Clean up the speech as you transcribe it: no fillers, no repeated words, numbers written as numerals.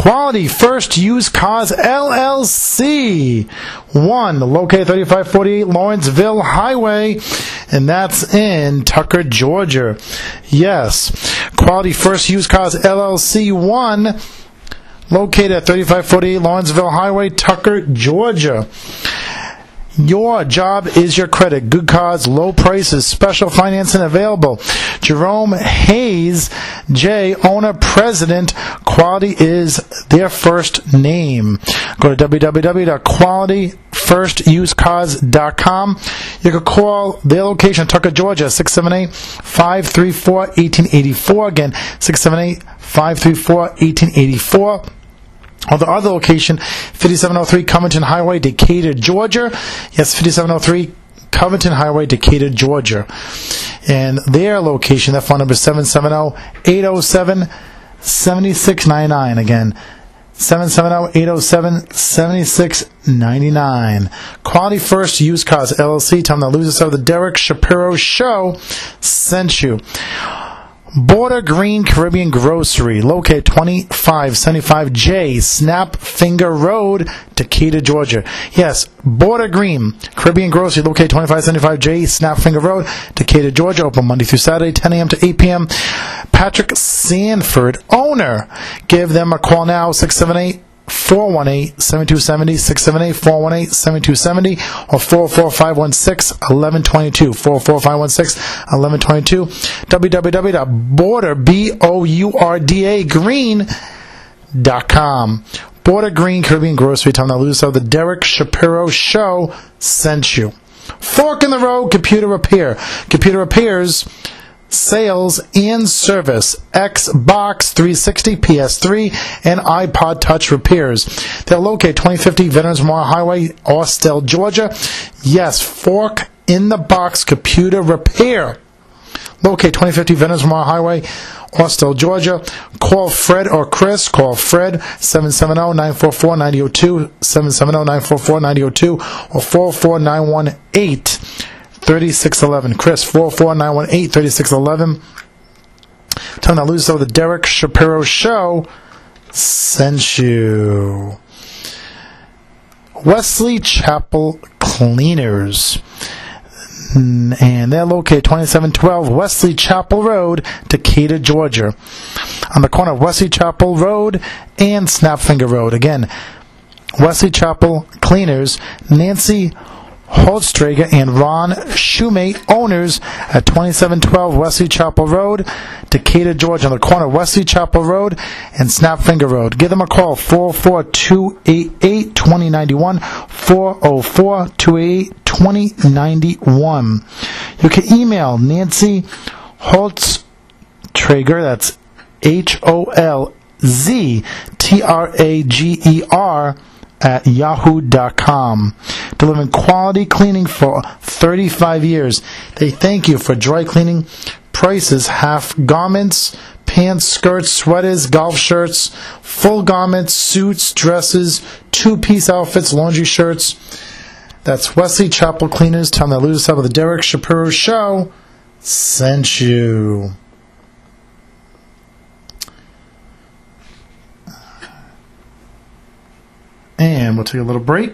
Quality First Used Cars LLC. 1, located 3548 Lawrenceville Highway, and that's in Tucker, Georgia. Yes, Quality First Used Cars LLC 1, located at 3548 Lawrenceville Highway, Tucker, Georgia. Your job is your credit. Good cars, low prices, special financing available. Jerome Hayes, J, owner, president. Quality is their first name. Go to www.qualityfirstusedcars.com. You can call their location, Tucker, Georgia, 678-534-1884. Again, 678-534-1884. Or the other location, 5703 Covington Highway, Decatur, Georgia. Yes, 5703 Covington Highway, Decatur, Georgia. And their location, that phone number is 770-807-7699. Again, 770-807-7699. Quality First Used Cars LLC. Tell them the losers of the Derek Shapiro Show sent you. Border Green Caribbean Grocery, located 2575J Snap Finger Road, Decatur, Georgia. Yes, Border Green Caribbean Grocery, located 2575J Snap Finger Road, Decatur, Georgia. Open Monday through Saturday, 10 a.m. to 8 p.m. Patrick Sanford, owner. Give them a call now, 678-418-7270, 678-418-7270, or 44516-1122, 44516-1122, www.bordergreen.com. Border Green Caribbean Grocery. Tell them the loser of the Derek Shapiro Show sent you. Fork in the Road Computer Repair. Computer repairs, sales and service, Xbox 360, PS3, and iPod Touch repairs. They're located 2050 Veterans Memorial Highway, Austell, Georgia. Yes, Fork in the Box Computer Repair. Located 2050 Veterans Memorial Highway, Austell, Georgia. Call Fred or Chris. Call Fred, 770-944-9002, 770-944-9002, or 44918-3611. Chris, 44918-3611. Tell them that losers of the Derek Shapiro Show sent you. Wesley Chapel Cleaners. And they're located 2712 Wesley Chapel Road, Decatur, Georgia. On the corner of Wesley Chapel Road and Snapfinger Road. Again, Wesley Chapel Cleaners, Nancy Holstrager and Ron Shoemate, owners at 2712 Wesley Chapel Road, Decatur, Georgia, on the corner of Wesley Chapel Road and Snapfinger Road. Give them a call, 44288-2091, 404-288-2091. You can email Nancy Holstrager, that's HOLZTRAGER, at yahoo.com. Delivering quality cleaning for 35 years. They thank you for dry cleaning prices, half garments, pants, skirts, sweaters, golf shirts, full garments, suits, dresses, two-piece outfits, laundry shirts. That's Wesley Chapel Cleaners. Tell them that lose some of the Derek Shapiro Show sent you. And we'll take a little break.